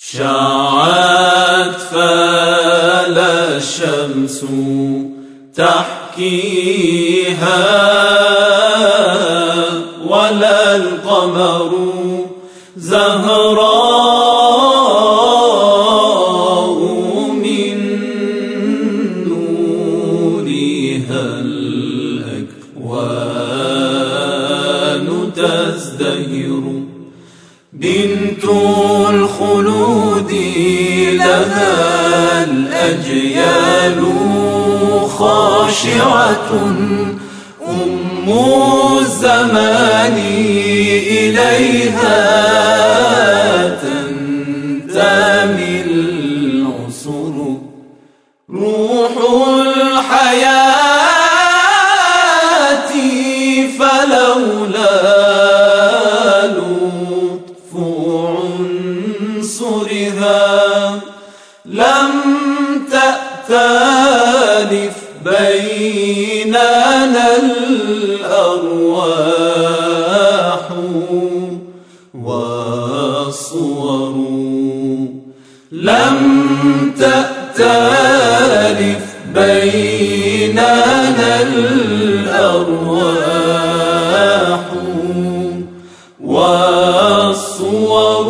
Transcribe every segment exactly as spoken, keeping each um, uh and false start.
شعت فلا الشمس تحكيها ولا القمر زهراء من نورها الأكوان تزدهر. بنت الخلود لها الأجيال خاشعة، أم الزمان إليها تنتمي العصر. روح الحياة فلولا لطف عنصرها لم تأتلف بيننا الأرواح والصور. لم تأتلف بيننا الأرواح والصور.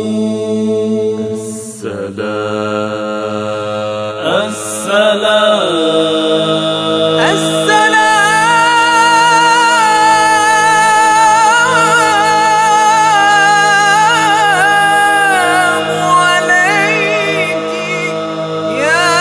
السلام السلام السلام عليك يا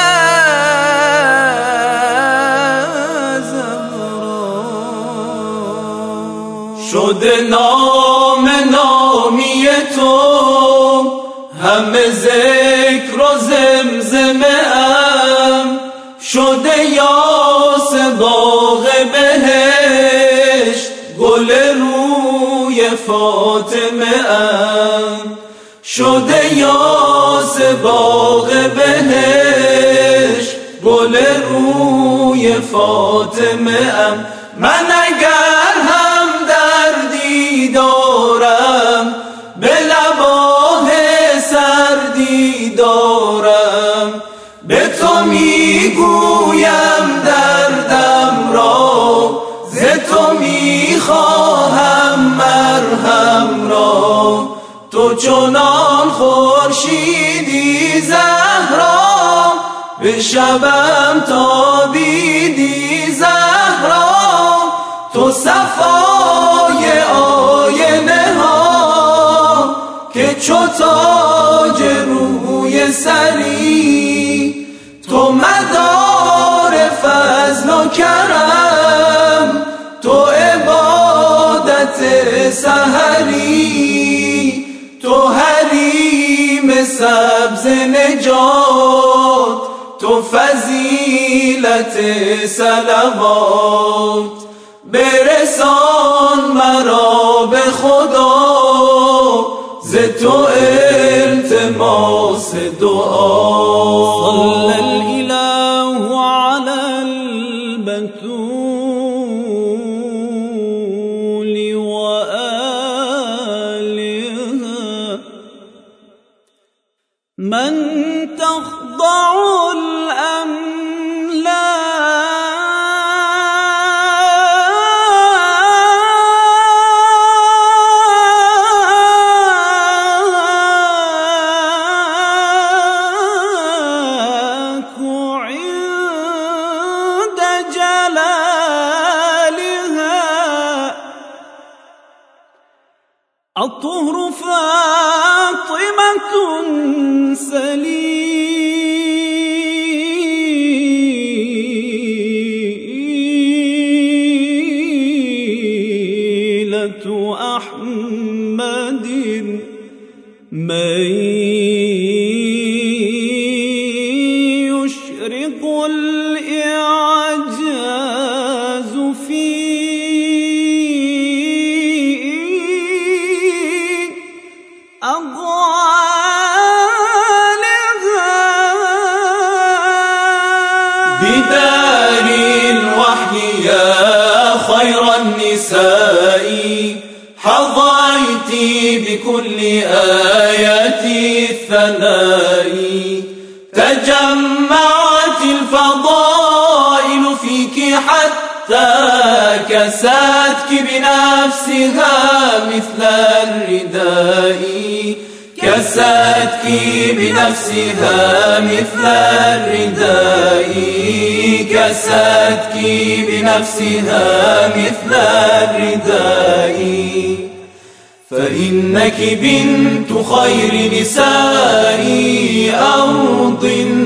زهراء. شد نام نامی تو هم ذکر و زمزمه ام، شده یاس باغ بهشت گل روی فاطمه ام. شده یاس باغ بهشت گل روی فاطمه ام. من اگر هم دردی دارم به لباه سردی دارم، به تو میگویم دردم را، ز تو میخواهم مرهم را. تو چنان خورشیدی زهرا، به شبم تابیدی زهرا. تو صفای آینه ها که چو تاج روی سری، تو مدار فضل و کرم، تو عبادت سحری، تو حریم سبز نجات، تو فضیلت صلوات. برسان مرا به خدا، ز تو التماس دعا. صلى الإله على البتول وآلها، من تخضع الطهر فاطمة سليلة أحمد، من يشرق الإعجاز فيه أغوالها. بدار الوحي يا خير النساء، حظيت لي بكل آيات الثناء. تجمعت الفضائل فيك حتى كساتك بنفسها مثل الرداء. كساتك بنفسها مثل الرداء. كساتك بنفسها مثل الرداء. فإنك بنت خير نساء أرض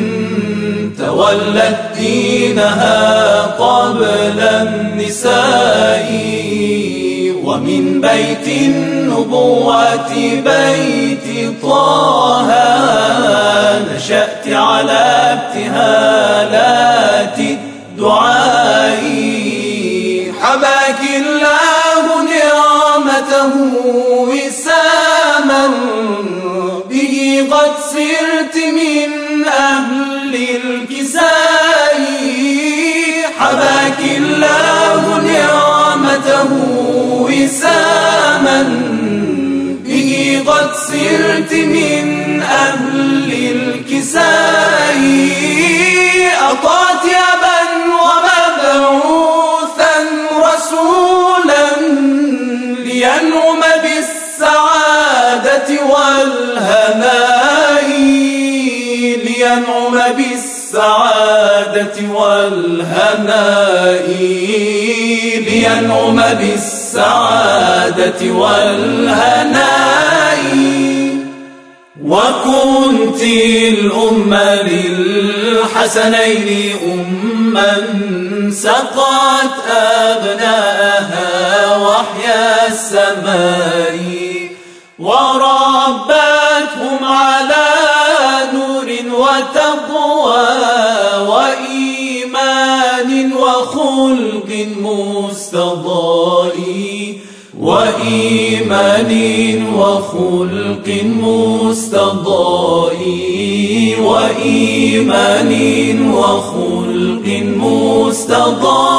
تولت دينها قبل النساء. ومن بيت النبوة بيت طه نشأت على ابتهالات الدعاء. حباك الله نعمته وساما به قد صرت من أهل الكساء. حباك الله نعمته وساما به قد صرت من أهل الكساء. أطعت أبا ومبعوثا رسولا لينعم بالسعادة والهناء. لينعم بالسعادة والهناء. لينعم بالسعادة والهناء. وكنت الأم للحسنين أما سقت أبناءها وحيا السماء. وربتهم على نور وتقوى وإيمان وخلق مستضاء. وإيمان وخلق مستضاء. وإيمان وخلق مستضاء.